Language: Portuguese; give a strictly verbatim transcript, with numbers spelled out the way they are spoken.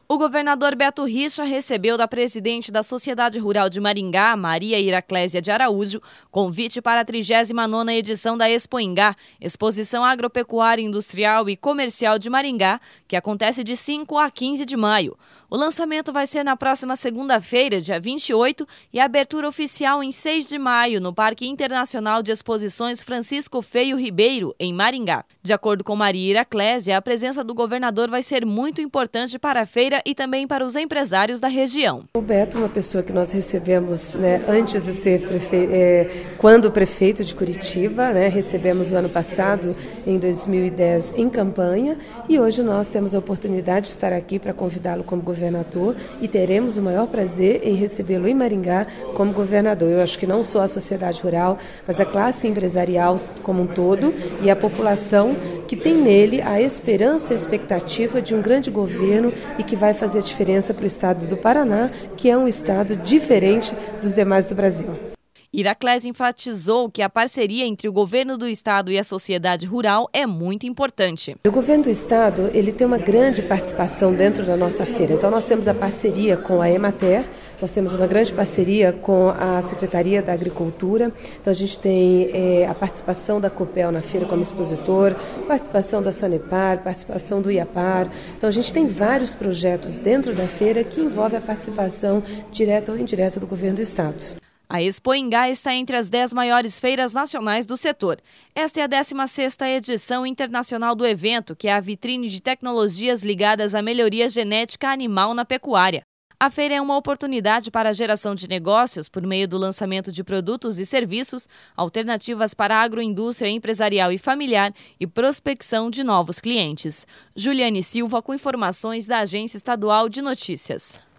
O governador Beto Richa recebeu da presidente da Sociedade Rural de Maringá, Maria Iraclésia de Araújo, convite para a trigésima nona edição da Expoingá, Exposição Agropecuária Industrial e Comercial de Maringá, que acontece de cinco a quinze de maio. O lançamento vai ser na próxima segunda-feira, dia vinte e oito, e a abertura oficial em seis de maio, no Parque Internacional de Exposições Francisco Feio Ribeiro, em Maringá. De acordo com Maria Iraclésia, a presença do governador vai ser muito importante para a feira e também para os empresários da região. O Beto é uma pessoa que nós recebemos, né, antes de ser prefeito, é, quando prefeito de Curitiba, né, recebemos o ano passado, em dois mil e dez, em campanha, e hoje nós temos a oportunidade de estar aqui para convidá-lo como governador e teremos o maior prazer em recebê-lo em Maringá como governador. Eu acho que não só a sociedade rural, mas a classe empresarial como um todo e a população que tem nele a esperança e a expectativa de um grande governo e que vai fazer a diferença para o estado do Paraná, que é um estado diferente dos demais do Brasil. Iraclésia enfatizou que a parceria entre o governo do estado e a sociedade rural é muito importante. O governo do estado ele tem uma grande participação dentro da nossa feira. Então nós temos a parceria com a Emater, nós temos uma grande parceria com a Secretaria da Agricultura. Então a gente tem é, a participação da Copel na feira como expositor, participação da Sanepar, participação do Iapar. Então a gente tem vários projetos dentro da feira que envolvem a participação direta ou indireta do governo do estado. A Expoingá está entre as dez maiores feiras nacionais do setor. Esta é a décima sexta edição internacional do evento, que é a vitrine de tecnologias ligadas à melhoria genética animal na pecuária. A feira é uma oportunidade para a geração de negócios por meio do lançamento de produtos e serviços, alternativas para a agroindústria empresarial e familiar e prospecção de novos clientes. Juliane Silva com informações da Agência Estadual de Notícias.